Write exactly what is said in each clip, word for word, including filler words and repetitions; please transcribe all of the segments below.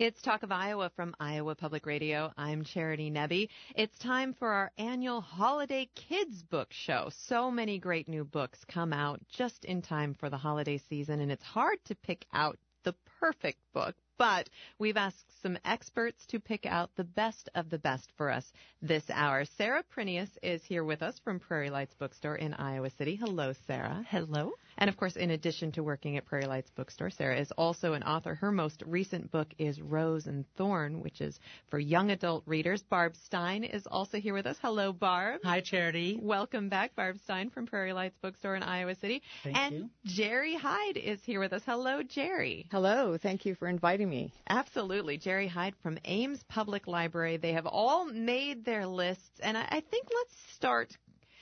It's Talk of Iowa from Iowa Public Radio. I'm Charity Nebbe. It's time for our annual Holiday Kids Book Show. So many great new books come out just in time for the holiday season, and it's hard to pick out the perfect book. But we've asked some experts to pick out the best of the best for us this hour. Sarah Prinius is here with us from Prairie Lights Bookstore in Iowa City. Hello, Sarah. Hello. And, of course, in addition to working at Prairie Lights Bookstore, Sarah is also an author. Her most recent book is Rose and Thorn, which is for young adult readers. Barb Stein is also here with us. Hello, Barb. Hi, Charity. Welcome back, Barb Stein from Prairie Lights Bookstore in Iowa City. Thank and you. Jerry Hyde is here with us. Hello, Jerry. Hello. Thank you for inviting me. Absolutely. Jerry Hyde from Ames Public Library. They have all made their lists, and I, I think let's start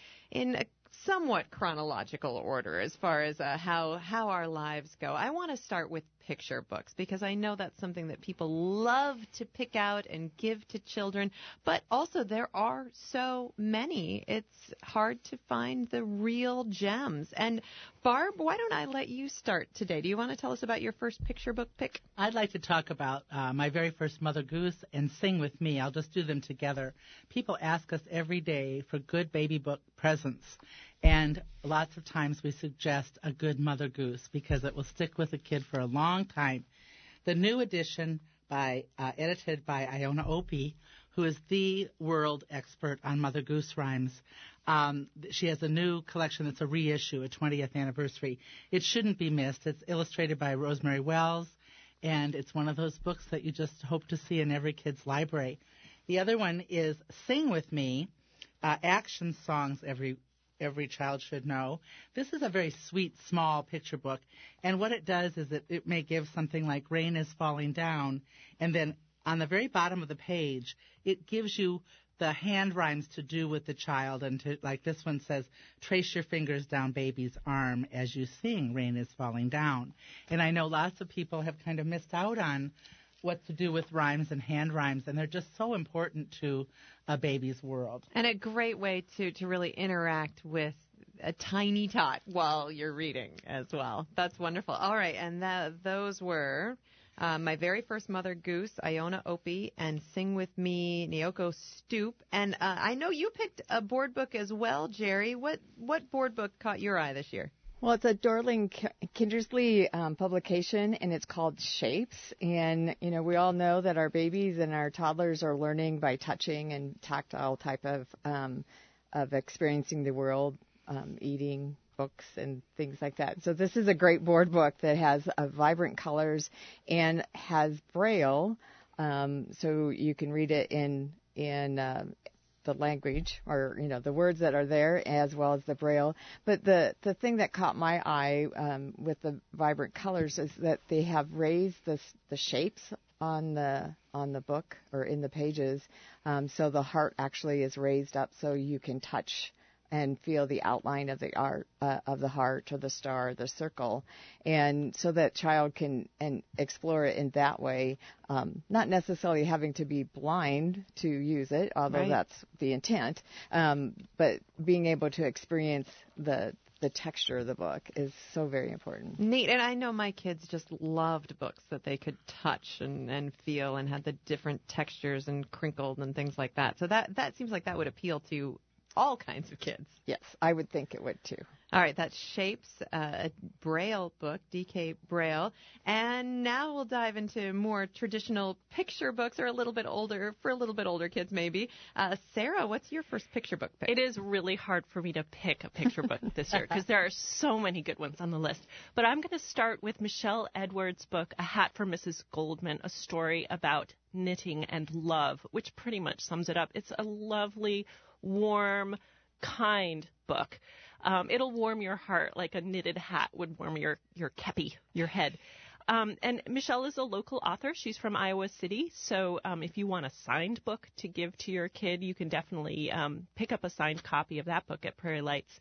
in a somewhat chronological order as far as uh, how how our lives go. I want to start with picture books because I know that's something that people love to pick out and give to children, but also there are so many. It's hard to find the real gems. And Barb, why don't I let you start today? Do you want to tell us about your first picture book pick? I'd like to talk about uh, my very first Mother Goose and Sing With Me. I'll just do them together. People ask us every day for good baby book presents. And lots of times we suggest a good Mother Goose because it will stick with a kid for a long time. The new edition, by uh, edited by Iona Opie, who is the world expert on Mother Goose rhymes. Um, she has a new collection that's a reissue, a twentieth anniversary. It shouldn't be missed. It's illustrated by Rosemary Wells, and it's one of those books that you just hope to see in every kid's library. The other one is Sing With Me, uh, action songs every every child should know. This is a very sweet, small picture book, and what it does is it, it may give something like Rain is Falling Down, and then on the very bottom of the page, it gives you the hand rhymes to do with the child, and to, like this one says, trace your fingers down baby's arm as you sing Rain is Falling Down. And I know lots of people have kind of missed out on what to do with rhymes and hand rhymes, and they're just so important to a baby's world. And a great way to, to really interact with a tiny tot while you're reading as well. That's wonderful. All right, and that, those were uh, my very first Mother Goose, Iona Opie, and Sing With Me, Naoko Stoop. And uh, I know you picked a board book as well, Jerry. What, what board book caught your eye this year? Well, it's a Dorling Kindersley um, publication, and it's called Shapes. And, you know, we all know that our babies and our toddlers are learning by touching and tactile type of um, of experiencing the world, um, eating, books, and things like that. So this is a great board book that has uh, vibrant colors and has Braille, um, so you can read it in in uh, the language, or, you know, the words that are there, as well as the Braille. But the, the thing that caught my eye um, with the vibrant colors is that they have raised the, the shapes on the on the book or in the pages. Um, so the heart actually is raised up so you can touch and feel the outline of the art uh, of the heart or the star, the circle, and so that child can and explore it in that way, um, not necessarily having to be blind to use it, although right. that's the intent, um, but being able to experience the the texture of the book is so very important. Neat. And I know my kids just loved books that they could touch and, and feel and had the different textures and crinkled and things like that. So that, that seems like that would appeal to all kinds of kids. Yes, I would think it would too. All right, that's Shapes, uh, a Braille book, D K Braille. And now we'll dive into more traditional picture books, or a little bit older, for a little bit older kids maybe. Uh, Sarah, what's your first picture book pick? It is really hard for me to pick a picture book this year because there are so many good ones on the list. But I'm going to start with Michelle Edwards' book, A Hat for Missus Goldman, a story about knitting and love, which pretty much sums it up. It's a lovely, warm, kind book. Um, it'll warm your heart like a knitted hat would warm your, your kepi, your head. Um, and Michelle is a local author. She's from Iowa City. So um, if you want a signed book to give to your kid, you can definitely um, pick up a signed copy of that book at Prairie Lights.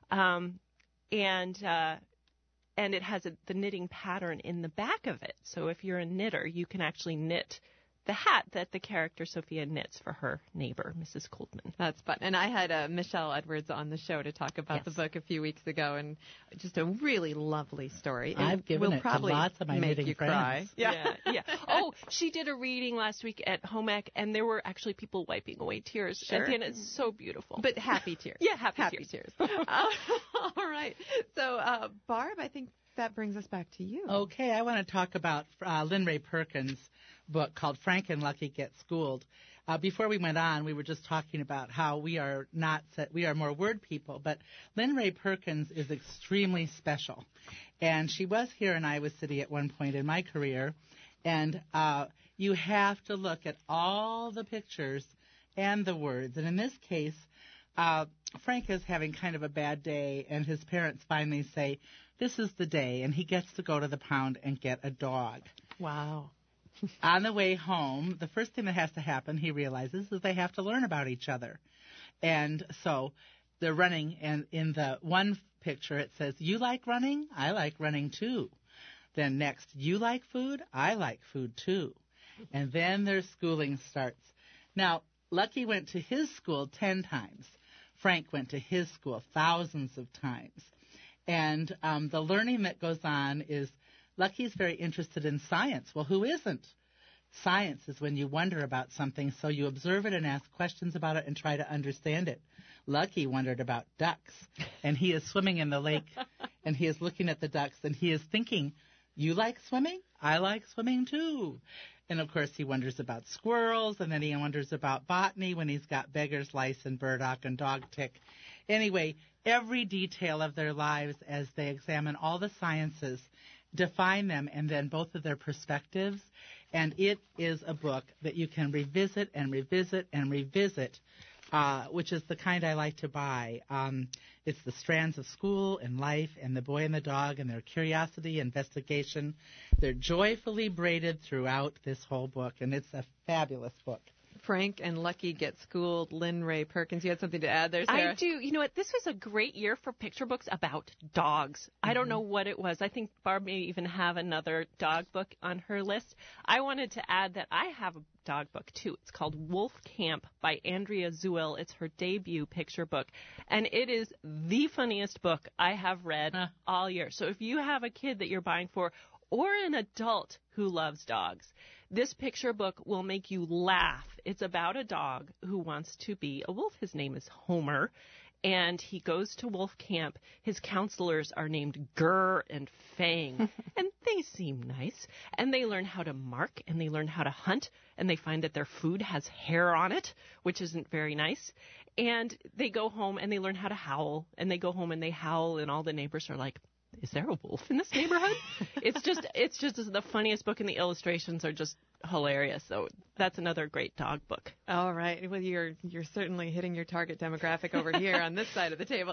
Um, and uh, and it has a, the knitting pattern in the back of it. So if you're a knitter, you can actually knit the hat that the character Sophia knits for her neighbor, Missus Goldman. That's fun. And I had uh, Michelle Edwards on the show to talk about Yes. the book a few weeks ago, and just a really lovely story. It I've given will it probably to lots of my make knitting you friends. cry. Yeah, yeah. Oh, she did a reading last week at home ec, and there were actually people wiping away tears Sure. at the end. It's so beautiful. But happy tears. Yeah, happy happy tears. tears. uh, all right. So, uh, Barb, I think that brings us back to you. Okay, I want to talk about uh, Lynn Ray Perkins' book called Frank and Lucky Get Schooled. Uh, before we went on, we were just talking about how we are not set, we are more word people, but Lynn Ray Perkins is extremely special, and she was here in Iowa City at one point in my career, and uh, you have to look at all the pictures and the words, and in this case, uh, Frank is having kind of a bad day, and his parents finally say, "This is the day," and he gets to go to the pound and get a dog. Wow. On the way home, the first thing that has to happen, he realizes, is they have to learn about each other. And so they're running, and in the one picture it says, "You like running? I like running too." Then next, "You like food? I like food too." And then their schooling starts. Now, Lucky went to his school ten times. Frank went to his school thousands of times. And um, the learning that goes on is Lucky's very interested in science. Well, who isn't? Science is when you wonder about something, so you observe it and ask questions about it and try to understand it. Lucky wondered about ducks, and he is swimming in the lake, and he is looking at the ducks, and he is thinking, "You like swimming? I like swimming too." And, of course, he wonders about squirrels, and then he wonders about botany when he's got beggar's lice and burdock and dog tick. Anyway, every detail of their lives as they examine all the sciences, define them, and then both of their perspectives. And it is a book that you can revisit and revisit and revisit, uh, which is the kind I like to buy. Um, it's the strands of school and life and the boy and the dog and their curiosity, investigation. They're joyfully braided throughout this whole book, and it's a fabulous book. Frank and Lucky Get Schooled, Lynn Ray Perkins. You had something to add there, Sarah? I do. You know what? This was a great year for picture books about dogs. Mm-hmm. I don't know what it was. I think Barb may even have another dog book on her list. I wanted to add that I have a dog book, too. It's called Wolf Camp by Andrea Zuel. It's her debut picture book, and it is the funniest book I have read uh. all year. So if you have a kid that you're buying for, or an adult who loves dogs, this picture book will make you laugh. It's about a dog who wants to be a wolf. His name is Homer, and he goes to wolf camp. His counselors are named Gurr and Fang, and they seem nice. And they learn how to mark, and they learn how to hunt, and they find that their food has hair on it, which isn't very nice. And they go home, and they learn how to howl, and they go home, and they howl, and all the neighbors are like, "Is there a wolf in this neighborhood?" It's just, it's just the funniest book, and the illustrations are just hilarious. So that's another great dog book. All right. Well, you're you're certainly hitting your target demographic over here on this side of the table.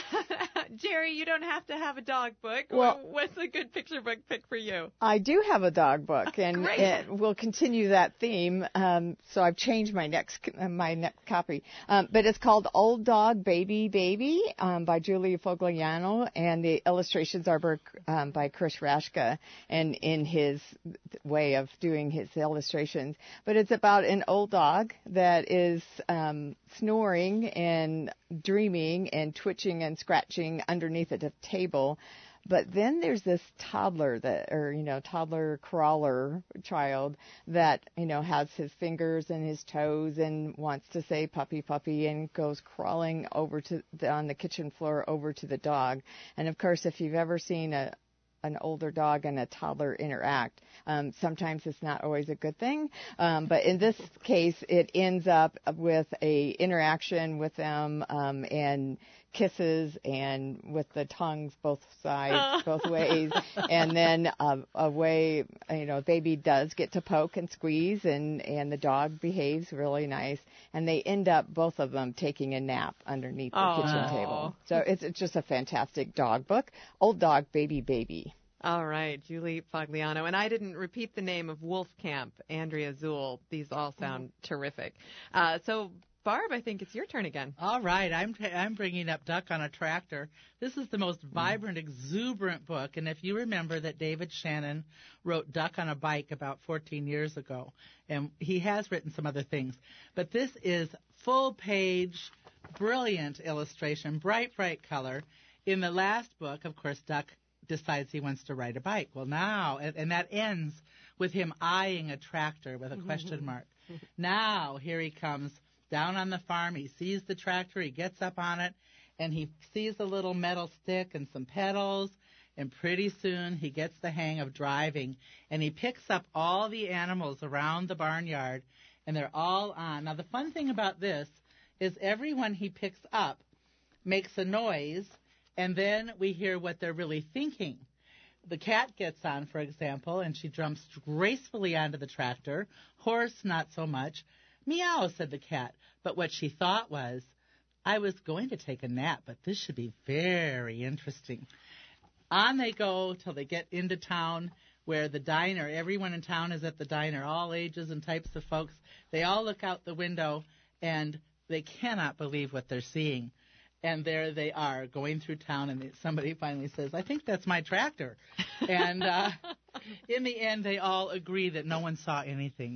Jerry, you don't have to have a dog book. Well, what's a good picture book pick for you? I do have a dog book, and it will continue that theme. Um, so I've changed my next my next copy, um, but it's called Old Dog Baby Baby um, by Julia Fogliano, and the illustrations are um, by Chris Rashka, and in his way of doing his illustrations. But it's about an old dog that is um, snoring and dreaming and twitching and scratching underneath a table. But then there's this toddler that, or, you know, toddler crawler child that, you know, has his fingers and his toes and wants to say puppy, puppy, and goes crawling over to the, on the kitchen floor over to the dog. And of course, if you've ever seen a an older dog and a toddler interact. Um, sometimes it's not always a good thing, um, but in this case, it ends up with a interaction with them um, and kisses and with the tongues both sides, both ways, and then uh, a way, you know, baby does get to poke and squeeze, and and the dog behaves really nice, and they end up both of them taking a nap underneath the Aww. kitchen table. So it's it's just a fantastic dog book. Old Dog Baby Baby. All right, Julie Fogliano. And I didn't repeat the name of Wolf Camp, Andrea Zuel. These all sound mm-hmm. terrific. Uh, so, Barb, I think it's your turn again. All right, I'm t- I'm bringing up Duck on a Tractor. This is the most vibrant, exuberant book, and if you remember that David Shannon wrote Duck on a Bike about fourteen years ago, and he has written some other things, but this is full-page, brilliant illustration, bright, bright color. In the last book, of course, Duck decides he wants to ride a bike. Well, now, and, and that ends with him eyeing a tractor with a question mark. Now, here he comes down on the farm. He sees the tractor. He gets up on it, and he sees a little metal stick and some pedals, and pretty soon he gets the hang of driving, and he picks up all the animals around the barnyard, and they're all on. Now, the fun thing about this is everyone he picks up makes a noise, and then we hear what they're really thinking. The cat gets on, for example, and she jumps gracefully onto the tractor. Horse, not so much. Meow, said the cat. But what she thought was, I was going to take a nap, but this should be very interesting. On they go till they get into town, where the diner, everyone in town is at the diner, all ages and types of folks. They all look out the window, and they cannot believe what they're seeing. And there they are going through town, and somebody finally says, I think that's my tractor. And uh, in the end, they all agree that no one saw anything.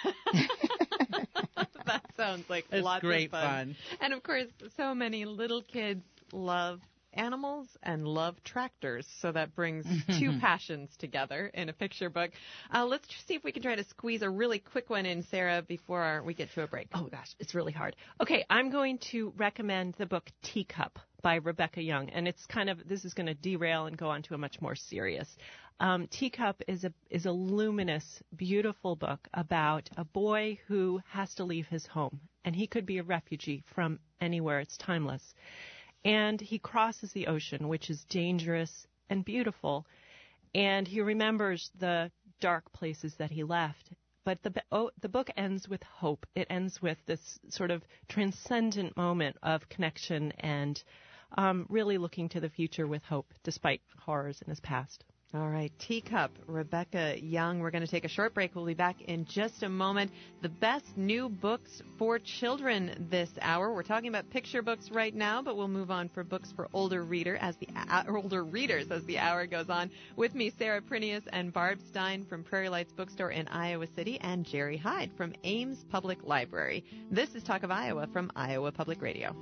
That sounds like it's lots great of fun. fun. And, of course, so many little kids love animals and love tractors, so that brings two passions together in a picture book. Uh, let's see if we can try to squeeze a really quick one in, Sarah, before our, we get to a break. Oh, gosh, it's really hard. Okay, I'm going to recommend the book Teacup by Rebecca Young, and it's kind of, this is going to derail and go on to a much more serious. Um, Teacup is a is a luminous, beautiful book about a boy who has to leave his home, and he could be a refugee from anywhere. It's timeless. And he crosses the ocean, which is dangerous and beautiful, and he remembers the dark places that he left. But the oh, the book ends with hope. It ends with this sort of transcendent moment of connection and um, really looking to the future with hope, despite horrors in his past. All right, Teacup, Rebecca Young. We're going to take a short break. We'll be back in just a moment. The best new books for children this hour. We're talking about picture books right now, but we'll move on for books for older reader as the uh, older readers as the hour goes on. With me, Sarah Prinius and Barb Stein from Prairie Lights Bookstore in Iowa City, and Jerry Hyde from Ames Public Library. This is Talk of Iowa from Iowa Public Radio.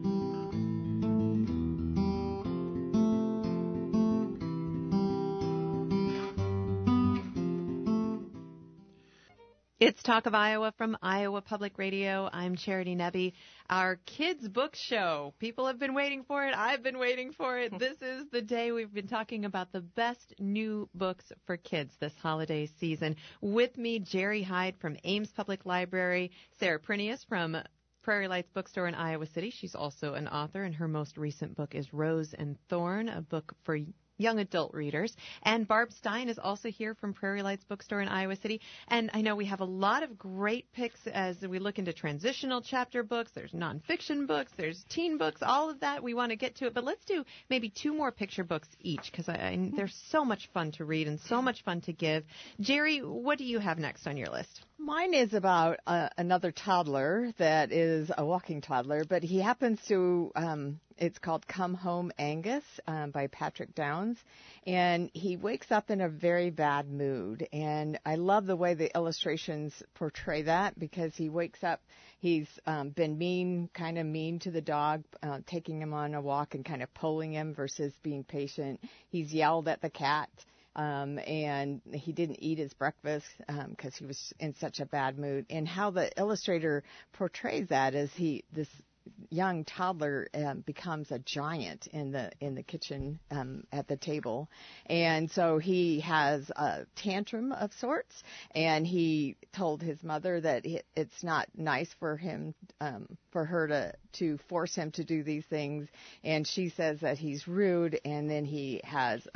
It's Talk of Iowa from Iowa Public Radio. I'm Charity Nebbe. Our kids' book show. People have been waiting for it. I've been waiting for it. This is the day we've been talking about the best new books for kids this holiday season. With me, Jerry Hyde from Ames Public Library, Sarah Prinius from Prairie Lights Bookstore in Iowa City. She's also an author, and her most recent book is Rose and Thorn, a book for young adult readers. And Barb Stein is also here from Prairie Lights Bookstore in Iowa City. And I know we have a lot of great picks as we look into transitional chapter books. There's nonfiction books. There's teen books. All of that. We want to get to it. But let's do maybe two more picture books each, because I, I, they're so much fun to read and so much fun to give. Jerry, what do you have next on your list? Mine is about uh, another toddler that is a walking toddler, but he happens to, um, it's called Come Home Angus um, by Patrick Downs, and he wakes up in a very bad mood, and I love the way the illustrations portray that, because he wakes up, he's um, been mean, kind of mean to the dog, uh, taking him on a walk and kind of pulling him versus being patient. He's yelled at the cat. Um, and he didn't eat his breakfast because um, he was in such a bad mood. And how the illustrator portrays that is he this young toddler um, becomes a giant in the in the kitchen um, at the table, and so he has a tantrum of sorts. And he told his mother that it's not nice for him um, for her to to force him to do these things, and she says that he's rude. And then he has an a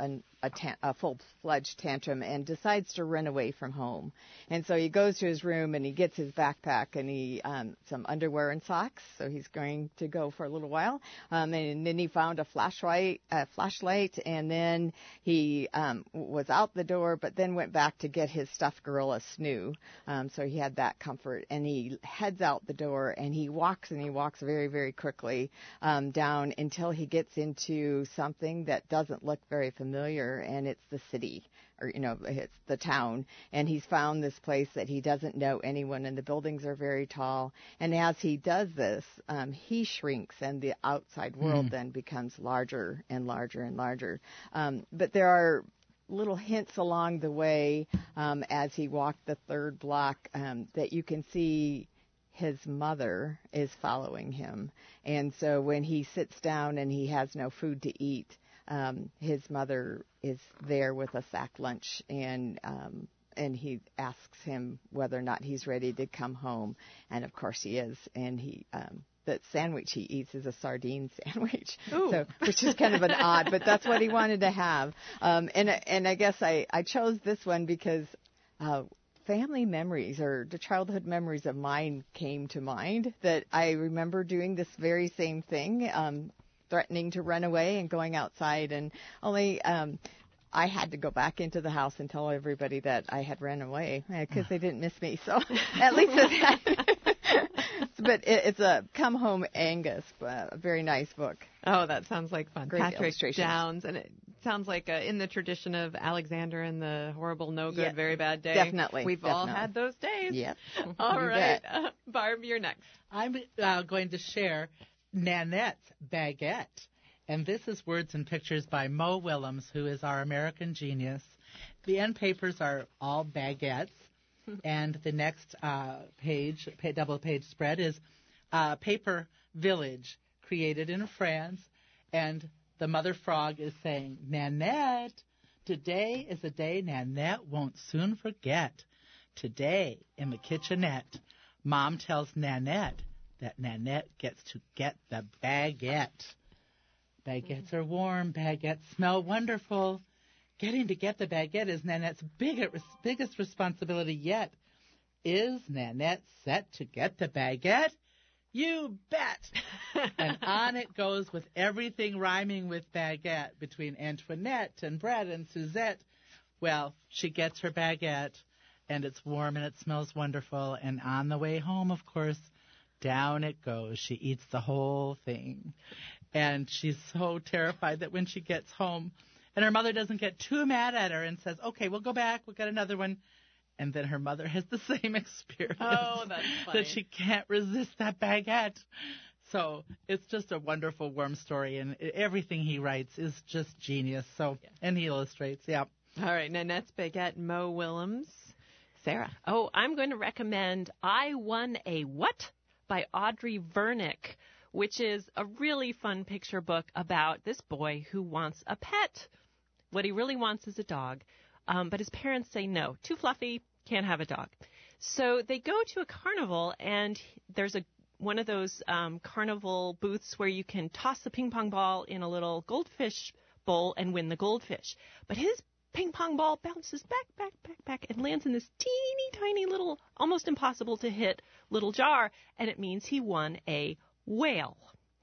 a, ta- a full-fledged tantrum and decides to run away from home. And so he goes to his room and he gets his backpack and he um, some underwear and socks. So he's going to go for a little while. Um, and then he found a flashlight, a flashlight, and then he um, was out the door, but then went back to get his stuffed gorilla Snoo. Um, so he had that comfort, and he heads out the door and he walks and he walks very, very quickly um, down until he gets into something that doesn't look very familiar, and it's the city, or, you know, it's the town. And he's found this place that he doesn't know anyone, and the buildings are very tall. And as he does this, um, he shrinks, and the outside world mm. then becomes larger and larger and larger. Um, but there are little hints along the way um, as he walked the third block um, that you can see his mother is following him. And so when he sits down and he has no food to eat, um, his mother is there with a sack lunch, and um, and he asks him whether or not he's ready to come home. And of course he is. And he um, the sandwich he eats is a sardine sandwich, so, which is kind of an odd, but that's what he wanted to have. Um, and and I guess I, I chose this one because uh, family memories or the childhood memories of mine came to mind, that I remember doing this very same thing, um, threatening to run away and going outside, and only um, I had to go back into the house and tell everybody that I had run away because they didn't miss me. So at least that. But it, it's a Come Home Angus, uh, a very nice book. Oh, that sounds like fun. Great Patrick illustrations. Downs, and it sounds like uh, in the tradition of Alexander and the Horrible, No Good, Yeah, Very Bad Day. definitely, We've all definitely. had those days. Yep. All You right. bet. Uh, Barb, you're next. I'm uh, going to share Nanette's Baguette. And this is Words and Pictures by Mo Willems, who is our American genius. The end papers are all baguettes. And the next uh, page, pa- double page spread, is uh, Paper Village, created in France. And the mother frog is saying, Nanette, today is a day Nanette won't soon forget. Today, in the kitchenette, Mom tells Nanette that Nanette gets to get the baguette. Baguettes are warm. Baguettes smell wonderful. Getting to get the baguette is Nanette's biggest, biggest responsibility yet. Is Nanette set to get the baguette? You bet! And on it goes with everything rhyming with baguette between Antoinette and Brett and Suzette. Well, she gets her baguette, and it's warm and it smells wonderful. And on the way home, of course, down it goes. She eats the whole thing. And she's so terrified that when she gets home, and her mother doesn't get too mad at her and says, okay, we'll go back, we'll get another one. And then her mother has the same experience. Oh, that's funny. That she can't resist that baguette. So it's just a wonderful worm story, and everything he writes is just genius. So, yeah. And he illustrates, yeah. All right, Nanette's Baguette, Mo Willems. Sarah. Oh, I'm going to recommend I Won a What by Audrey Vernick, which is a really fun picture book about this boy who wants a pet. What he really wants is a dog, um, but his parents say no, too fluffy, can't have a dog. So they go to a carnival, and there's a one of those um, carnival booths where you can toss the ping pong ball in a little goldfish bowl and win the goldfish. But his ping pong ball bounces back, back, back, back, and lands in this teeny tiny little, almost impossible to hit little jar, and it means he won a whale.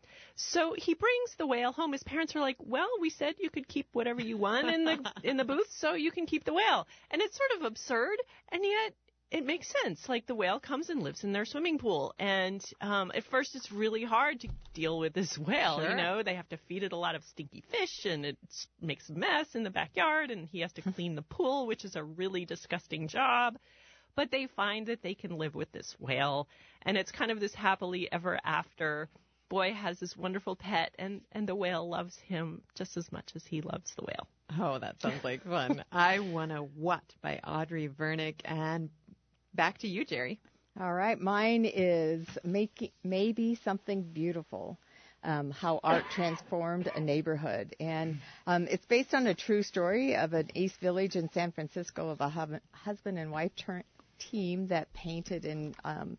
So he brings the whale home. His parents are like, well, we said you could keep whatever you won in the in the booth, so you can keep the whale. And it's sort of absurd, and yet it makes sense. Like, the whale comes and lives in their swimming pool. And um, at first it's really hard to deal with this whale. Sure. You know, they have to feed it a lot of stinky fish, and it makes a mess in the backyard, and he has to clean the pool, which is a really disgusting job. But they find that they can live with this whale, and it's kind of this happily ever after. Boy has this wonderful pet, and, and the whale loves him just as much as he loves the whale. Oh, that sounds like fun. I Won a What by Audrey Vernick. And back to you, Jerry. All right. Mine is make, Maybe Something Beautiful. Um, how art transformed a neighborhood. And um, it's based on a true story of an East Village in San Francisco of a hub- husband and wife ter- team that painted and um,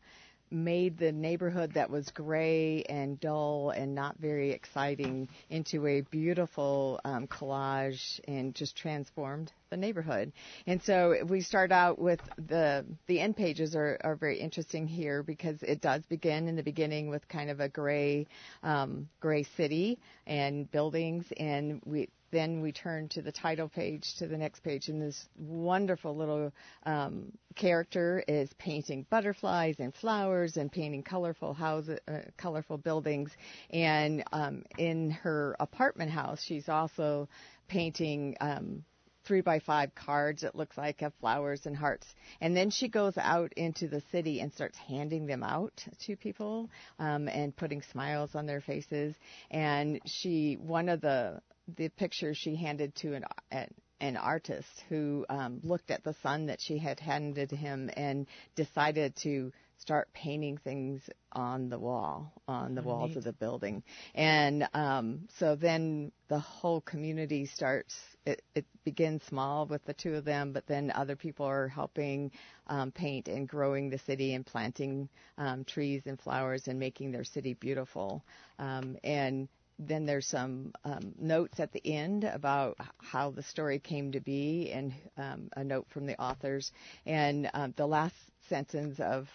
made the neighborhood that was gray and dull and not very exciting into a beautiful um, collage and just transformed the neighborhood. And so we start out with the the end pages are, are very interesting here because it does begin in the beginning with kind of a gray um, gray city and buildings, and we then we turn to the title page, to the next page, and this wonderful little um, character is painting butterflies and flowers and painting colorful houses, uh, colorful buildings. And um, in her apartment house, she's also painting um, three by five cards, it looks like, of flowers and hearts. And then she goes out into the city and starts handing them out to people um, and putting smiles on their faces. And she, one of the the pictures she handed to an an, an artist who um, looked at the sun that she had handed him and decided to start painting things on the wall, on the Oh, walls neat. of the building. And um, so then the whole community starts, it, it begins small with the two of them, but then other people are helping um, paint and growing the city and planting um, trees and flowers and making their city beautiful. Um, and then there's some um, notes at the end about how the story came to be, and um, a note from the authors. And um, the last sentence of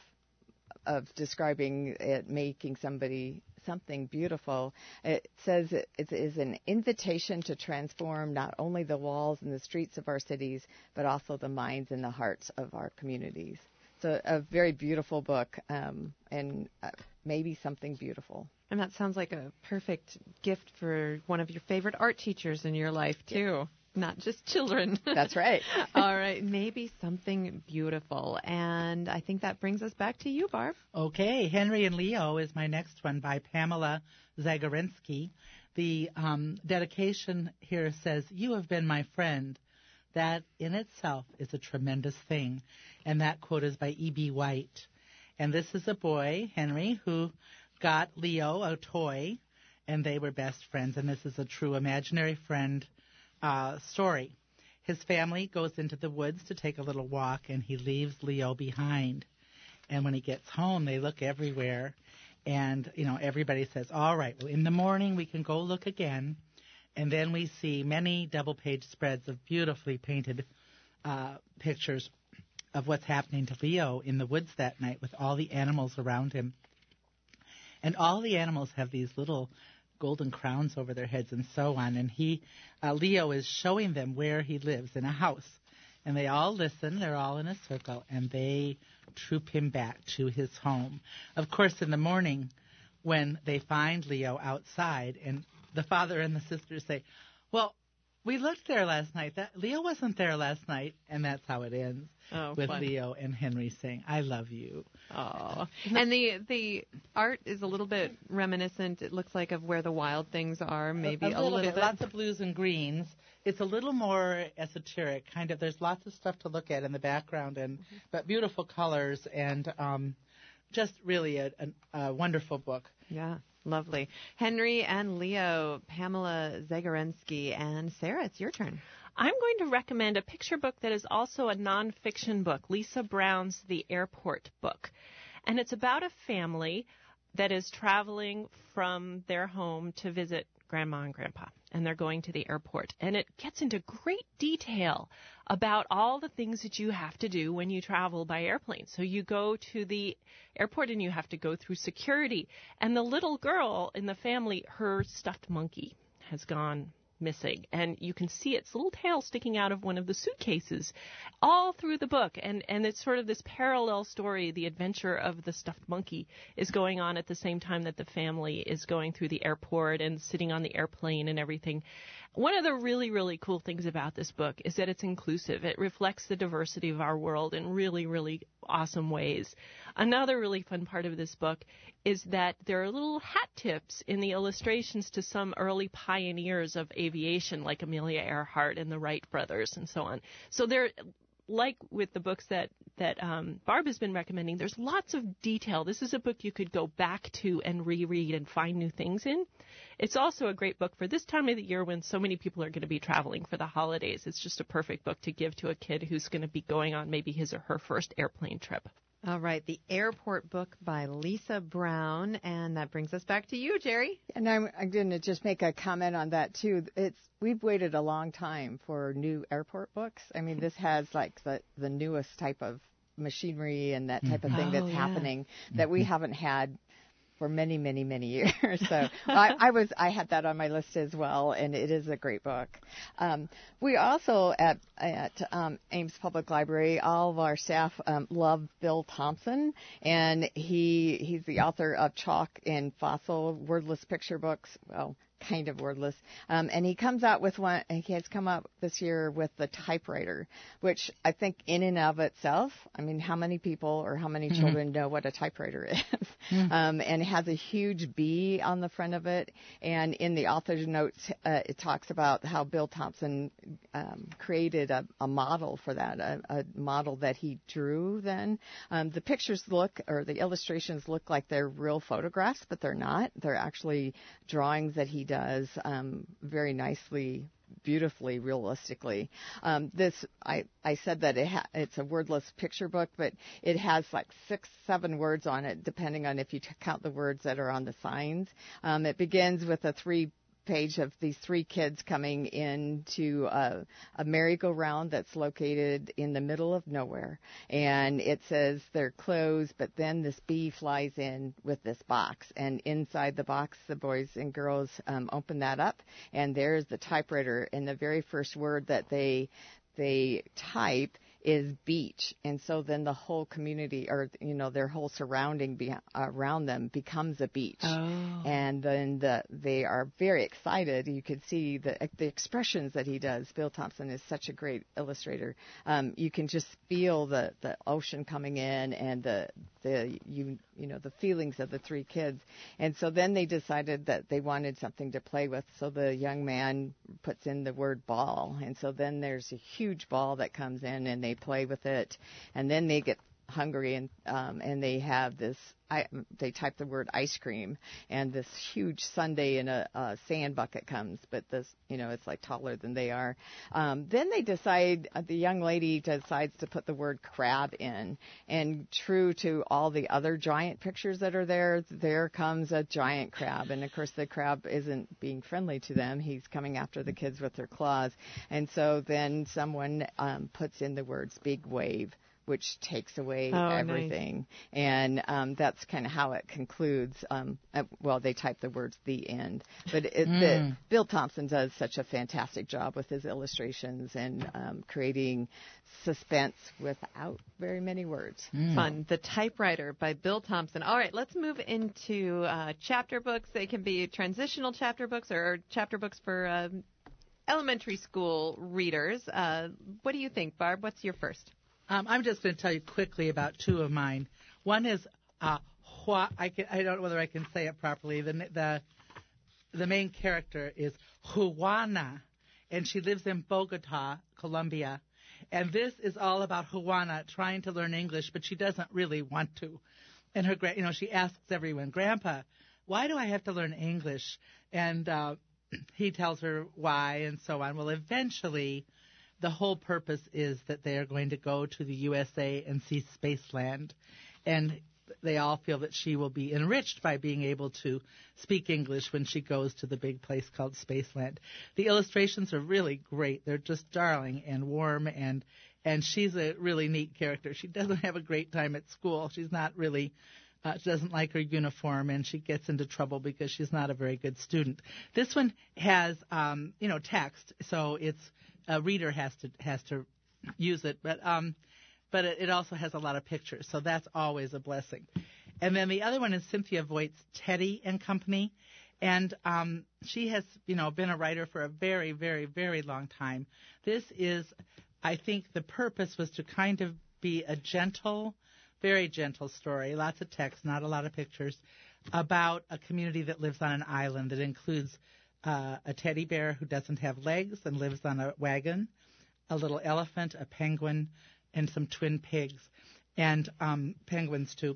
of describing it making somebody something beautiful, it says it, it is an invitation to transform not only the walls and the streets of our cities, but also the minds and the hearts of our communities. So a very beautiful book, um, and uh, maybe something beautiful. And that sounds like a perfect gift for one of your favorite art teachers in your life, too. Not just children. That's right. All right. Maybe something beautiful. And I think that brings us back to you, Barb. Okay. Henry and Leo is my next one by Pamela Zagorinsky. The um, dedication here says, "You have been my friend." That in itself is a tremendous thing. And that quote is by E B. White. And this is a boy, Henry, who got Leo a toy, and they were best friends. And this is a true imaginary friend uh, story. His family goes into the woods to take a little walk, and he leaves Leo behind. And when he gets home, they look everywhere. And, you know, everybody says, all right, well, in the morning we can go look again. And then we see many double-page spreads of beautifully painted uh, pictures of what's happening to Leo in the woods that night with all the animals around him. And all the animals have these little golden crowns over their heads and so on. And he, uh, Leo is showing them where he lives in a house. And they all listen. They're all in a circle. And they troop him back to his home. Of course, in the morning, when they find Leo outside, and the father and the sisters say, well, we looked there last night. That Leo wasn't there last night. And that's how it ends, Oh, with fun. Leo and Henry saying, I love you. Oh, and the the art is a little bit reminiscent. It looks like of Where the Wild Things Are, maybe a, a, little, little bit. bit. Lots of blues and greens. It's a little more esoteric, kind of. There's lots of stuff to look at in the background, and mm-hmm. but beautiful colors, and um, just really a, a, a wonderful book. Yeah, lovely. Henry and Leo, Pamela Zagorinsky, and Sarah, it's your turn. I'm going to recommend a picture book that is also a nonfiction book, Lisa Brown's The Airport book. And it's about a family that is traveling from their home to visit Grandma and Grandpa. And they're going to the airport. And it gets into great detail about all the things that you have to do when you travel by airplane. So you go to the airport and you have to go through security. And the little girl in the family, her stuffed monkey has gone missing, and you can see its little tail sticking out of one of the suitcases all through the book, and and it's sort of this parallel story. The adventure of the stuffed monkey is going on at the same time that the family is going through the airport and sitting on the airplane and everything. One of the really, really cool things about this book is that it's inclusive. It reflects the diversity of our world in really, really awesome ways. Another really fun part of this book is that there are little hat tips in the illustrations to some early pioneers of aviation, like Amelia Earhart and the Wright brothers and so on. So they're like with the books that, that um, Barb has been recommending, there's lots of detail. This is a book you could go back to and reread and find new things in. It's also a great book for this time of the year when so many people are going to be traveling for the holidays. It's just a perfect book to give to a kid who's going to be going on maybe his or her first airplane trip. All right, The Airport Book by Lisa Brown, and that brings us back to you, Jerry. And I'm, I'm going to just make a comment on that too. It's we've waited a long time for new airport books. I mean, this has like the the newest type of machinery and that type of thing Oh, that's yeah. happening that we haven't had for many, many, many years. So I, I was I had that on my list as well, and it is a great book. Um, we also at at um, Ames Public Library, all of our staff um, love Bill Thompson, and he he's the author of Chalk and Fossil wordless picture books. Well, kind of wordless. Um, and he comes out with one, he has come out this year with the typewriter, which I think in and of itself, I mean, how many people or how many mm-hmm. children know what a typewriter is? Mm-hmm. Um, and it has a huge B on the front of it. And in the author's notes, uh, it talks about how Bill Thompson um, created a, a model for that, a, a model that he drew then. Um, the pictures look, or the illustrations look like they're real photographs, but they're not. They're actually drawings that he does um, very nicely, beautifully, realistically. Um, this, I, I said that it ha- it's a wordless picture book, but it has like six, seven words on it, depending on if you t- count the words that are on the signs. Um, it begins with a three page of these three kids coming into a, a merry-go-round that's located in the middle of nowhere. And it says they're closed, but then this bee flies in with this box. And inside the box, the boys and girls um, open that up, and there's the typewriter. And the very first word that they they type is beach. And so then the whole community, or, you know, their whole surrounding be, around them becomes a beach. Oh. And then the, they are very excited. You can see the the expressions that he does. Bill Thompson is such a great illustrator. Um, you can just feel the, the ocean coming in and the the you you know the feelings of the three kids. And so then they decided that they wanted something to play with. So the young man puts in the word ball. And so then there's a huge ball that comes in, and they play with it, and then they get hungry, and um, and they have this. I, they type the word ice cream, and this huge sundae in a, a sand bucket comes, but this, you know, it's like taller than they are. Um, then they decide, uh, the young lady decides to put the word crab in, and true to all the other giant pictures that are there, there comes a giant crab, and of course the crab isn't being friendly to them. He's coming after the kids with their claws, and so then someone um, puts in the words big wave, which takes away oh, everything. Nice. And um, that's kind of how it concludes. Um, uh, well, they type the words "the end." But it, mm. the, Bill Thompson does such a fantastic job with his illustrations and um, creating suspense without very many words. Mm. Fun. The Typewriter by Bill Thompson. All right, let's move into uh, chapter books. They can be transitional chapter books or chapter books for uh, elementary school readers. Uh, what do you think, Barb? What's your first? Um, I'm just going to tell you quickly about two of mine. One is uh, Hua, I, can, I don't know whether I can say it properly. The the the main character is Juana, and she lives in Bogota, Colombia. And this is all about Juana trying to learn English, but she doesn't really want to. And her, you know, she asks everyone, "Grandpa, why do I have to learn English?" And uh, he tells her why, and so on. Well, eventually, the whole purpose is that they are going to go to the U S A and see Spaceland, and they all feel that she will be enriched by being able to speak English when she goes to the big place called Spaceland. The illustrations are really great. They're just darling and warm, and and she's a really neat character. She doesn't have a great time at school. She's not really Uh, she doesn't like her uniform, and she gets into trouble because she's not a very good student. This one has, um, you know, text, so it's a reader has to has to use it, but um, but it, it also has a lot of pictures, so that's always a blessing. And then the other one is Cynthia Voigt's Teddy and Company, and um, she has, you know, been a writer for a very, very, very long time. This is, I think, the purpose was to kind of be a gentle. Very gentle story, lots of text, not a lot of pictures, about a community that lives on an island that includes uh, a teddy bear who doesn't have legs and lives on a wagon, a little elephant, a penguin, and some twin pigs, and um, penguins too.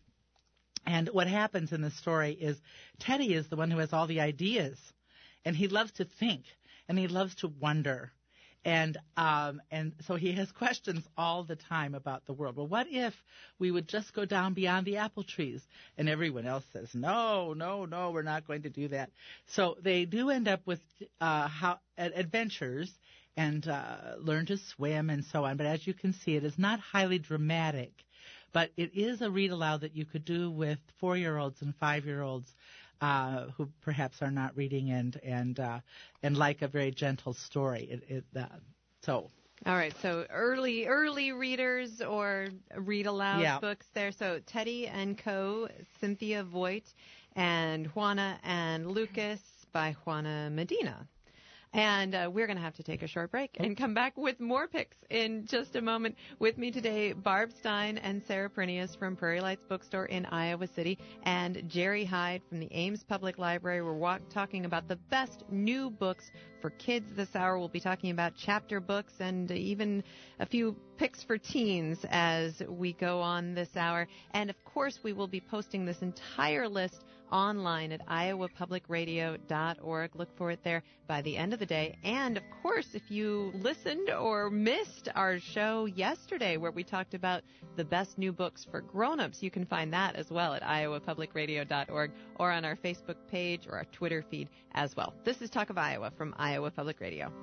And what happens in the story is Teddy is the one who has all the ideas, and he loves to think, and he loves to wonder. And um, and so he has questions all the time about the world. Well, what if we would just go down beyond the apple trees? And everyone else says, no, no, no, we're not going to do that. So they do end up with uh, how adventures and uh, learn to swim and so on. But as you can see, it is not highly dramatic. But it is a read aloud that you could do with four-year-olds and five-year-olds uh, who perhaps are not reading and and uh, and like a very gentle story. It, it, uh, so. All right, so early early readers or read aloud yeah. books there. So Teddy and Co., Cynthia Voigt, and Juana and Lucas by Juana Medina. And uh, we're going to have to take a short break and come back with more picks in just a moment. With me today, Barb Stein and Sarah Prinius from Prairie Lights Bookstore in Iowa City, and Jerry Hyde from the Ames Public Library. We're walk- talking about the best new books for kids this hour. We'll be talking about chapter books and even a few picks for teens as we go on this hour. And, of course, we will be posting this entire list online at iowa public radio dot org. Look for it there by the end of the day. And, of course, if you listened or missed our show yesterday where we talked about the best new books for grown-ups, you can find that as well at iowa public radio dot org or on our Facebook page or our Twitter feed as well. This is Talk of Iowa from Iowa Public Radio.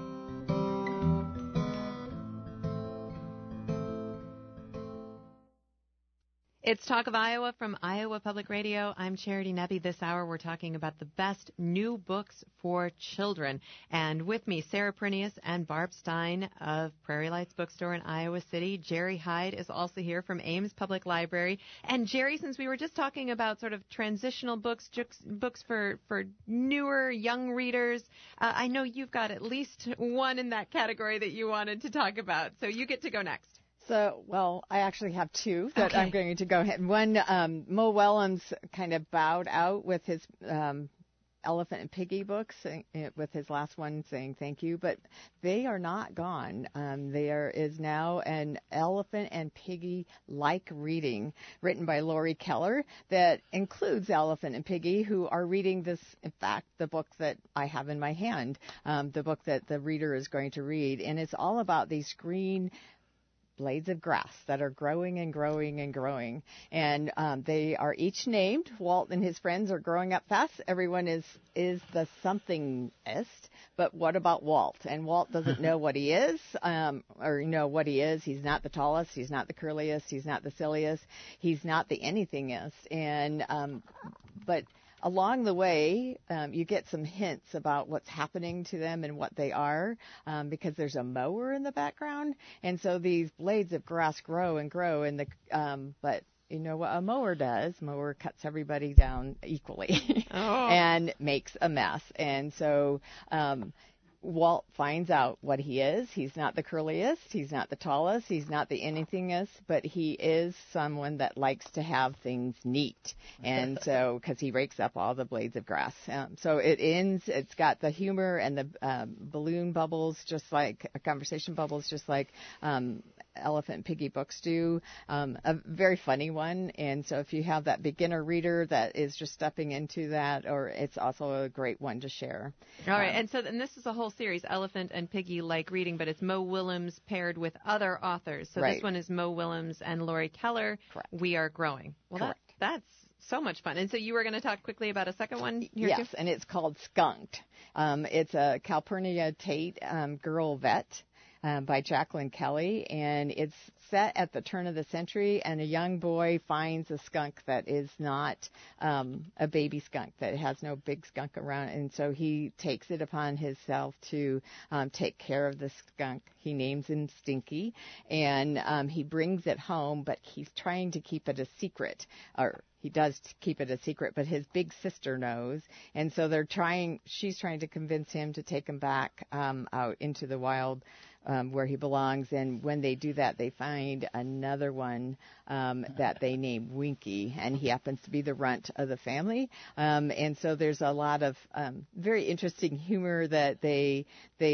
It's Talk of Iowa from Iowa Public Radio. I'm Charity Nebbe. This hour we're talking about the best new books for children. And with me, Sarah Prinius and Barb Stein of Prairie Lights Bookstore in Iowa City. Jerry Hyde is also here from Ames Public Library. And Jerry, since we were just talking about sort of transitional books, books for, for newer young readers, uh, I know you've got at least one in that category that you wanted to talk about. So you get to go next. So, well, I actually have two that okay. I'm going to go ahead. One, um, Mo Willems kind of bowed out with his um, Elephant and Piggy books, uh, with his last one saying thank you, but they are not gone. Um, there is now an Elephant and Piggy-like reading written by Lori Keller that includes Elephant and Piggy, who are reading this, in fact, the book that I have in my hand, um, the book that the reader is going to read, and it's all about these green blades of grass that are growing and growing and growing. And um, they are each named. Walt and his friends are growing up fast. Everyone is, is the somethingest. But what about Walt? And Walt doesn't know what he is, um, or you know what he is. He's not the tallest. He's not the curliest. He's not the silliest. He's not the anythingest. And um, but along the way, um, you get some hints about what's happening to them and what they are, um, because there's a mower in the background, and so these blades of grass grow and grow. And the um, but you know what a mower does? Mower cuts everybody down equally oh. and makes a mess. And so um, Walt finds out what he is. He's not the curliest. He's not the tallest. He's not the anythingest, but he is someone that likes to have things neat. And so, because he rakes up all the blades of grass. Um, so it ends, it's got the humor and the um, balloon bubbles, just like uh, conversation bubbles, just like um, Elephant and Piggy books do. Um, a very funny one. And so if you have that beginner reader that is just stepping into that, or it's also a great one to share. All right. Um, and so and this is a whole series, Elephant and Piggy like reading, but it's Mo Willems paired with other authors. So right. this one is Mo Willems and Lori Keller. Correct. We Are Growing. Well, Correct. That, that's so much fun. And so you were going to talk quickly about a second one here Yes, too? and it's called Skunked. Um, it's a Calpurnia Tate um, girl vet. Um, by Jacqueline Kelly, and it's set at the turn of the century, and a young boy finds a skunk that is not um, a baby skunk, that has no big skunk around, and so he takes it upon himself to um, take care of the skunk. He names him Stinky, and um, he brings it home, but he's trying to keep it a secret, or he does keep it a secret, but his big sister knows, and so they're trying, she's trying to convince him to take him back um, out into the wild, Um, where he belongs, and when they do that, they find another one um, that they name Winky, and he happens to be the runt of the family. Um, and so there's a lot of um, very interesting humor that they they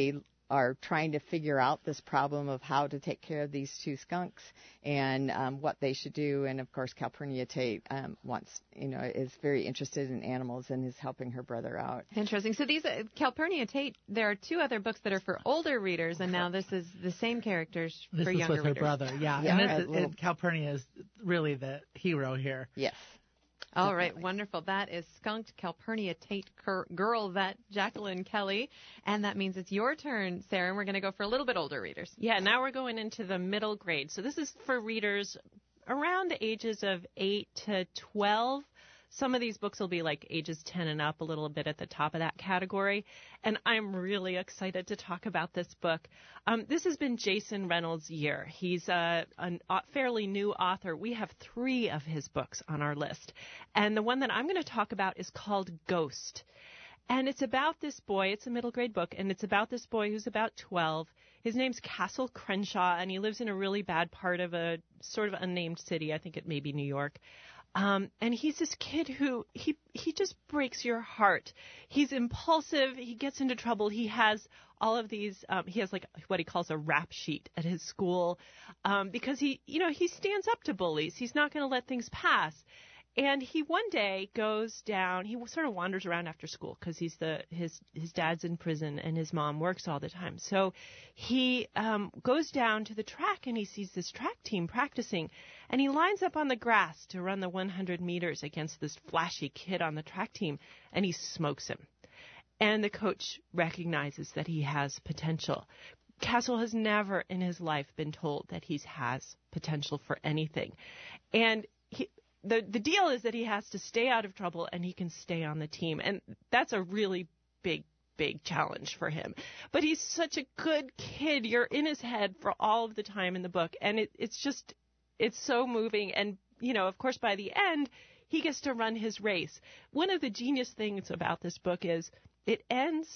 are trying to figure out this problem of how to take care of these two skunks and um, what they should do. And of course, Calpurnia Tate um, wants, you know, is very interested in animals and is helping her brother out. Interesting. So these uh, Calpurnia Tate, there are two other books that are for older readers, and now this is the same characters this for is younger with her readers. brother, yeah. Yeah, and a this is, little- and Calpurnia is really the hero here. Yes. All right, wonderful. That is Skunked Calpurnia Tate Cur- Girl, that Jacqueline Kelly. And that means it's your turn, Sarah, and we're going to go for a little bit older readers. Yeah, now we're going into the middle grade. So this is for readers around the ages of eight to twelve. Some of these books will be like ages ten and up, a little bit at the top of that category. And I'm really excited to talk about this book. Um, this has been Jason Reynolds' year. He's a, a fairly new author. We have three of his books on our list. And the one that I'm going to talk about is called Ghost. And it's about this boy. It's a middle grade book. And it's about this boy who's about twelve. His name's Castle Crenshaw, and he lives in a really bad part of a sort of unnamed city. I think it may be New York. Um, and he's this kid who, he, he just breaks your heart. He's impulsive. He gets into trouble. He has all of these, um, he has like what he calls a rap sheet at his school, um, because he, you know, he stands up to bullies. He's not going to let things pass. And he one day goes down, he sort of wanders around after school because he's the, his, his dad's in prison and his mom works all the time. So he, um, goes down to the track and he sees this track team practicing, and he lines up on the grass to run the one hundred meters against this flashy kid on the track team, and he smokes him. And the coach recognizes that he has potential. Castle has never in his life been told that he has potential for anything. And he, The the deal is that he has to stay out of trouble and he can stay on the team. And that's a really big, big challenge for him. But he's such a good kid. You're in his head for all of the time in the book. And it, it's just, it's so moving. And, you know, of course, by the end, he gets to run his race. One of the genius things about this book is it ends.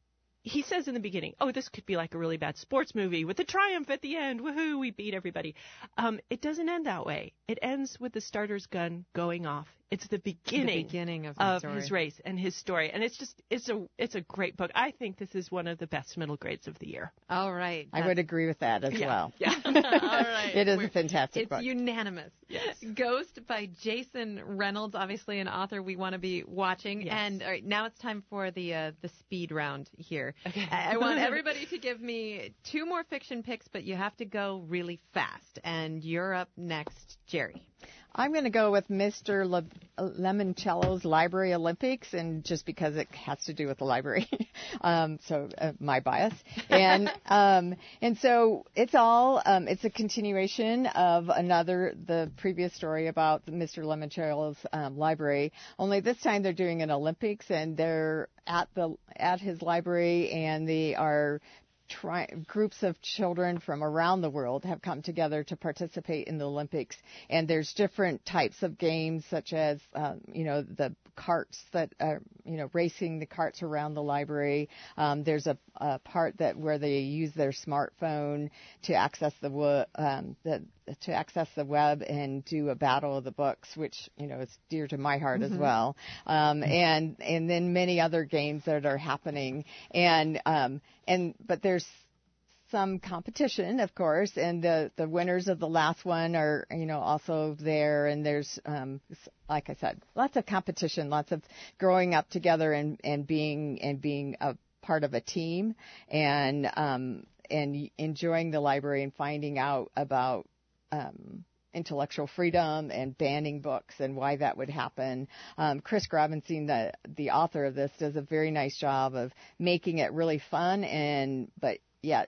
He says in the beginning, oh, this could be like a really bad sports movie with a triumph at the end. Woohoo, we beat everybody. Um, it doesn't end that way. It ends with the starter's gun going off. It's the beginning, the beginning of, the of story. his race and his story. And it's just, it's a, it's a great book. I think this is one of the best middle grades of the year. All right. I would agree with that as Yeah. well. Yeah. All right. It is We're- a fantastic It's book. unanimous. Yes. Ghost by Jason Reynolds, obviously an author we want to be watching. Yes. And all right, now it's time for the uh, the speed round here. Okay. I I want everybody to give me two more fiction picks, but you have to go really fast. And you're up next, Jerry. I'm going to go with Mister Le- Lemoncello's Library Olympics, and just because it has to do with the library, um, so uh, my bias. And um, and so it's all um, it's a continuation of another the previous story about Mister Lemoncello's um, library. Only this time they're doing an Olympics, and they're at the at his library, and they are. Try, groups of children from around the world have come together to participate in the Olympics, and there's different types of games, such as um, you know the carts that are you know racing the carts around the library. Um, there's a, a part that where they use their smartphone to access the, wo- um, the to access the web and do a battle of the books, which you know is dear to my heart Mm-hmm. as well. Um, and and then many other games that are happening, and um, and but there's some competition, of course, and the the winners of the last one are you know also there, and there's um, like I said, lots of competition, lots of growing up together and and being and being a part of a team, and um, and enjoying the library and finding out about um, intellectual freedom and banning books and why that would happen. Um, Chris Grabenstein, the the author of this, does a very nice job of making it really fun and but yet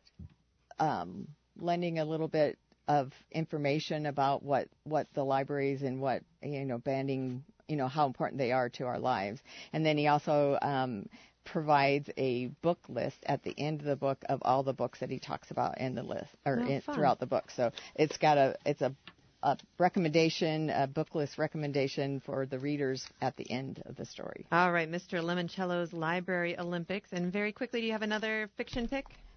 um, lending a little bit of information about what, what the libraries and what you know banning you know how important they are to our lives. And then he also um, provides a book list at the end of the book of all the books that he talks about in the list or Oh, in, fun. throughout the book. So it's got a it's a a recommendation, a book list recommendation for the readers at the end of the story. All right, Mister Lemoncello's Library Olympics. And very quickly, do you have another fiction pick?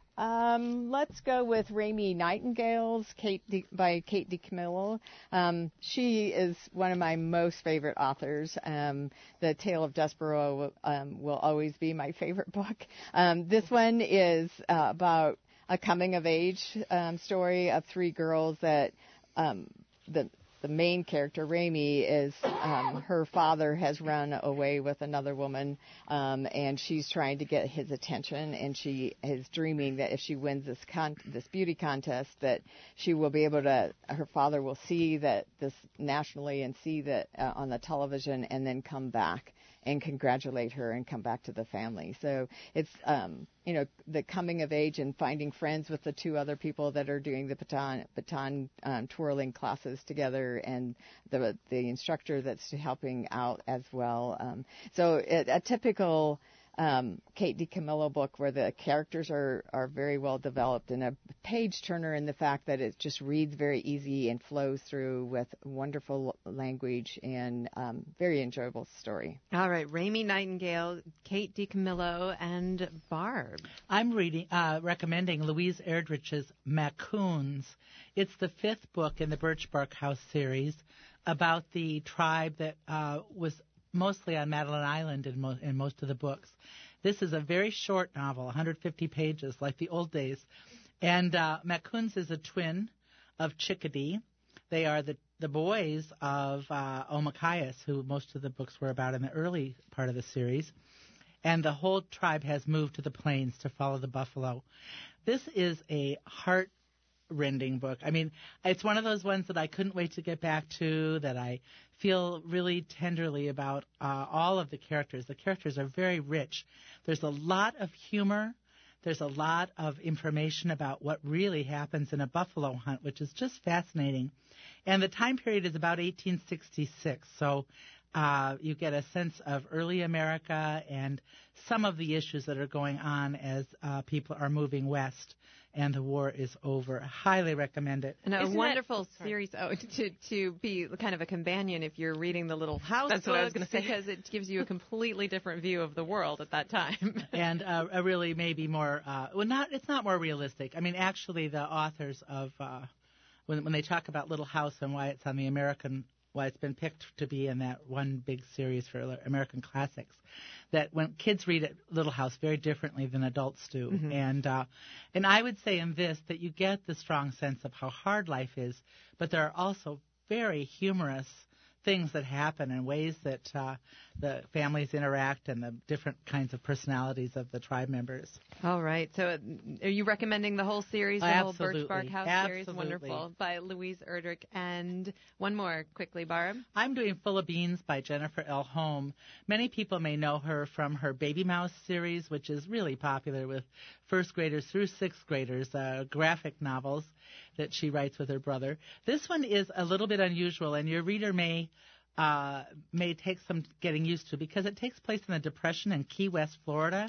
Um, let's go with Ramie Nightingale's Kate D, by Kate DiCamillo. Um, she is one of my most favorite authors. Um, the Tale of Despereaux um, will always be my favorite book. Um, this one is uh, about a coming-of-age um, story of three girls that um, the The main character, Ramie, is um, her father has run away with another woman, um, and she's trying to get his attention, and she is dreaming that if she wins this con- this beauty contest, that she will be able to, her father will see that this nationally and see that uh, on the television, and then come back and congratulate her and come back to the family. So it's, um, you know, the coming of age and finding friends with the two other people that are doing the baton, baton um, twirling classes together, and the the instructor that's helping out as well. Um, so it, a typical um, Kate DiCamillo book where the characters are, are very well developed, and a page turner in the fact that it just reads very easy and flows through with wonderful language and um, very enjoyable story. All right, Ramie Nightingale, Kate DiCamillo, and Barb. I'm reading, uh, recommending Louise Erdrich's Macoons. It's the fifth book in the Birch Bark House series about the tribe that uh, was mostly on Madeline Island in, mo- in most of the books. This is a very short novel, one hundred fifty pages, like the old days. And uh, Macoons is a twin of Chickadee. They are the, the boys of uh, Omachias, who most of the books were about in the early part of the series. And the whole tribe has moved to the plains to follow the buffalo. This is a heart-rending book. I mean, it's one of those ones that I couldn't wait to get back to, that I feel really tenderly about uh, all of the characters. The characters are very rich. There's a lot of humor. There's a lot of information about what really happens in a buffalo hunt, which is just fascinating. And the time period is about eighteen sixty-six, so uh, you get a sense of early America and some of the issues that are going on as uh, people are moving west and the war is over. I highly recommend it. And a Isn't wonderful that, series oh, to to be kind of a companion if you're reading the Little House That's books, what I was going to say. because it gives you a completely different view of the world at that time. And uh, a really maybe more, uh, well, not it's not more realistic. I mean, actually, the authors of uh, when when they talk about Little House and why it's on the American, why it's been picked to be in that one big series for American classics, that when kids read it, Little House very differently than adults do. Mm-hmm. And uh, and I would say in this that you get the strong sense of how hard life is, but there are also very humorous things that happen and ways that uh, the families interact and the different kinds of personalities of the tribe members. All right. So are you recommending the whole series, the Absolutely. whole Birch Bark House Absolutely. series? Wonderful. By Louise Erdrich. And one more quickly, Barb. I'm doing Full of Beans by Jennifer L. Holm. Many people may know her from her Baby Mouse series, which is really popular with first graders through sixth graders, uh, graphic novels that she writes with her brother. This one is a little bit unusual, and your reader may uh, may take some getting used to, because it takes place in the Depression in Key West, Florida.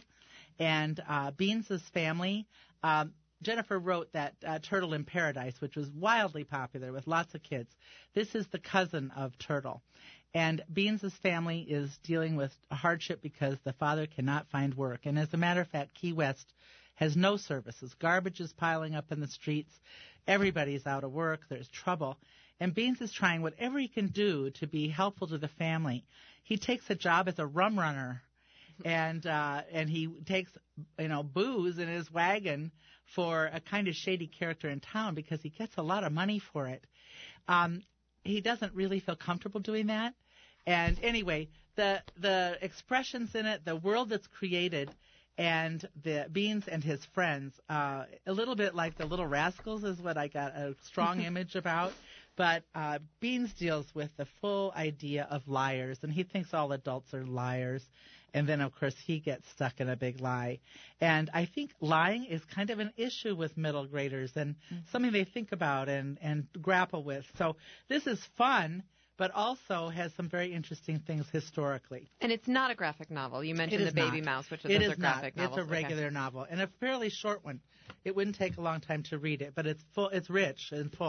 And uh, Beans' family, um, Jennifer wrote that uh, Turtle in Paradise, which was wildly popular with lots of kids. This is the cousin of Turtle. And Beans' family is dealing with a hardship because the father cannot find work. And as a matter of fact, Key West has no services. Garbage is piling up in the streets. Everybody's out of work. There's trouble. And Beans is trying whatever he can do to be helpful to the family. He takes a job as a rum runner, and uh, and he takes, you know, booze in his wagon for a kind of shady character in town because he gets a lot of money for it. Um, he doesn't really feel comfortable doing that. And anyway, the the expressions in it, the world that's created, and the Beans and his friends, uh, a little bit like the Little Rascals is what I got a strong image about. But uh, Beans deals with the full idea of liars, and he thinks all adults are liars. And then, of course, he gets stuck in a big lie. And I think lying is kind of an issue with middle graders and mm-hmm. something they think about and, and grapple with. So this is fun, but also has some very interesting things historically. And it's not a graphic novel. You mentioned The Baby not. Mouse, which it is a graphic not. novels. It's a regular okay. novel, and a fairly short one. It wouldn't take a long time to read it, but it's full. It's rich and full.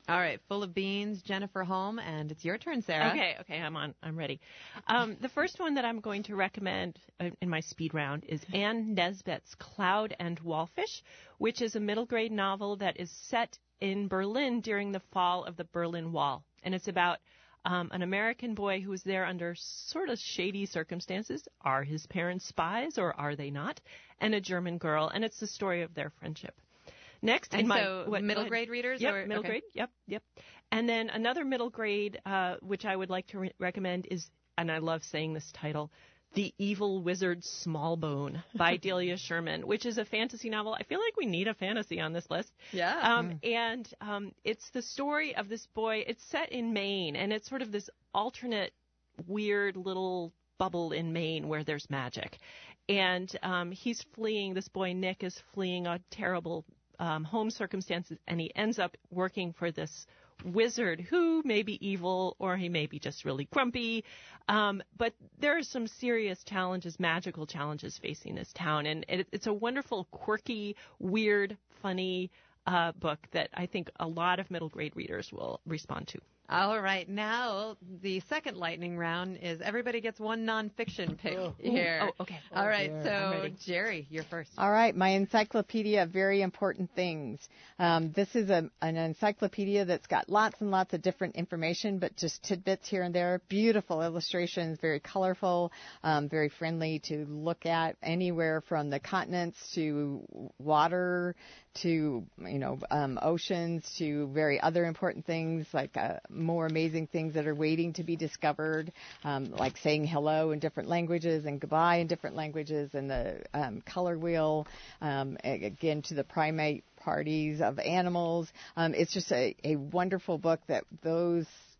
All right, Full of Beans, Jennifer Holm, and it's your turn, Sarah. Okay, okay, I'm on. I'm ready. Um, the first one that I'm going to recommend uh, in my speed round is Anne Nesbitt's Cloud and Wallfish, which is a middle grade novel that is set in Berlin during the fall of the Berlin Wall. And it's about um, an American boy who was there under sort of shady circumstances. Are his parents spies or are they not? And a German girl. And it's the story of their friendship. Next, and in my, so what, middle grade readers? Yep, or, middle okay. grade. Yep, yep. And then another middle grade, uh, which I would like to re- recommend is, and I love saying this title, The Evil Wizard Smallbone by Delia Sherman, which is a fantasy novel. I feel like we need a fantasy on this list. Yeah. Um, mm. And um, it's the story of this boy. It's set in Maine, and it's sort of this alternate, weird little bubble in Maine where there's magic. And um, he's fleeing, this boy Nick is fleeing a terrible um, home circumstances, and he ends up working for this wizard who may be evil or he may be just really grumpy. Um, but there are some serious challenges, magical challenges facing this town. And it, it's a wonderful, quirky, weird, funny uh, book that I think a lot of middle grade readers will respond to. All right. Now, the second lightning round is everybody gets one nonfiction pick Oh. here. Oh, okay. All Oh, right. dear. So, Jerry, you're first. All right, my encyclopedia of very important things. Um, this is a, an encyclopedia that's got lots and lots of different information, but just tidbits here and there. Beautiful illustrations, very colorful, um, very friendly to look at, anywhere from the continents to water to, you know, um, oceans to very other important things like uh, more amazing things that are waiting to be discovered, um, like saying hello in different languages and goodbye in different languages, and the um, color wheel, um, again, to the primate parties of animals. Um, it's just a, a wonderful book that those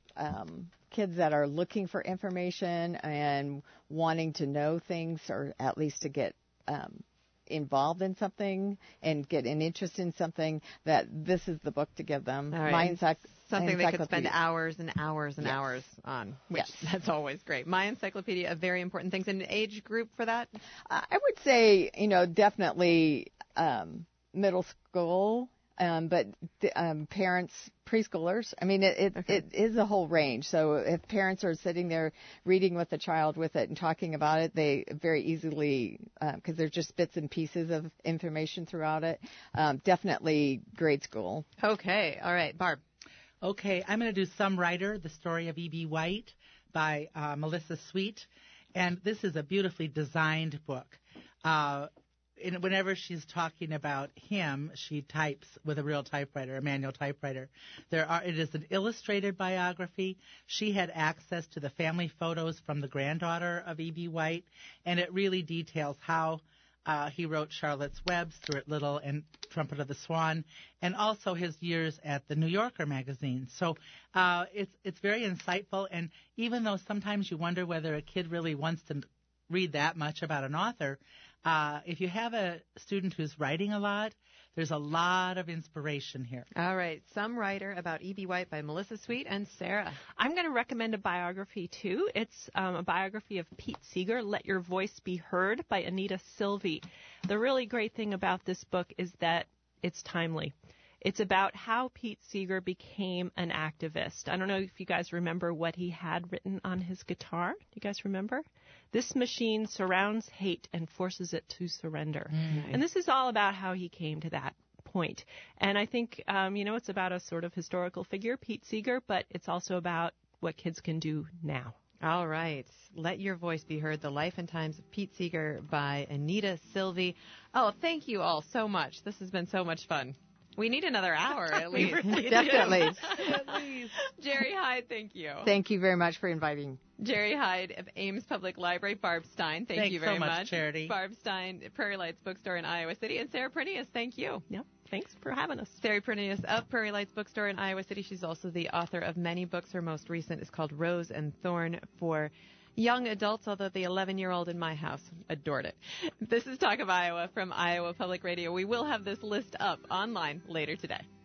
um, kids that are looking for information and wanting to know things, or at least to get um, involved in something and get an interest in something, that this is the book to give them. All right. My encycl- Something they could spend encyclopedia. hours and hours and Yes. hours on, which Yes. that's always great. My encyclopedia of very important things. An age group for that? I would say, you know, definitely um, middle school, um, but um, parents, preschoolers. I mean, it, it, Okay. it is a whole range. So if parents are sitting there reading with the child with it and talking about it, they very easily, because uh, there's just bits and pieces of information throughout it, um, definitely grade school. Okay. All right. Barb. Okay, I'm going to do Some Writer, The Story of E B. White by uh, Melissa Sweet. And this is a beautifully designed book. Uh, in, whenever she's talking about him, she types with a real typewriter, a manual typewriter. There are. It is an illustrated biography. She had access to the family photos from the granddaughter of E B. White, and it really details how Uh, he wrote Charlotte's Web, Stuart Little, and Trumpet of the Swan, and also his years at the New Yorker magazine. So uh, it's it's very insightful, and even though sometimes you wonder whether a kid really wants to read that much about an author, uh, if you have a student who's writing a lot, there's a lot of inspiration here. All right. Some Writer about E B. White by Melissa Sweet and Sarah. I'm going to recommend a biography, too. It's um, a biography of Pete Seeger, Let Your Voice Be Heard by Anita Silvey. The really great thing about this book is that it's timely. It's about how Pete Seeger became an activist. I don't know if you guys remember what he had written on his guitar. Do you guys remember? This machine surrounds hate and forces it to surrender. Mm. And this is all about how he came to that point. And I think, um, you know, it's about a sort of historical figure, Pete Seeger, but it's also about what kids can do now. All right. Let Your Voice Be Heard, The Life and Times of Pete Seeger by Anita Silvey. Oh, thank you all so much. This has been so much fun. We need another hour at least. really Definitely. At least. Jerry Hyde, thank you. Thank you very much for inviting. Jerry Hyde of Ames Public Library. Barb Stein, thank Thanks you very so much, Charity. Barb Stein, Prairie Lights Bookstore in Iowa City. And Sarah Prinius, thank you. Yep. Thanks for having us. Sarah Prinius of Prairie Lights Bookstore in Iowa City. She's also the author of many books. Her most recent is called Rose and Thorn for young adults, although the eleven-year-old in my house adored it. This is Talk of Iowa from Iowa Public Radio. We will have this list up online later today.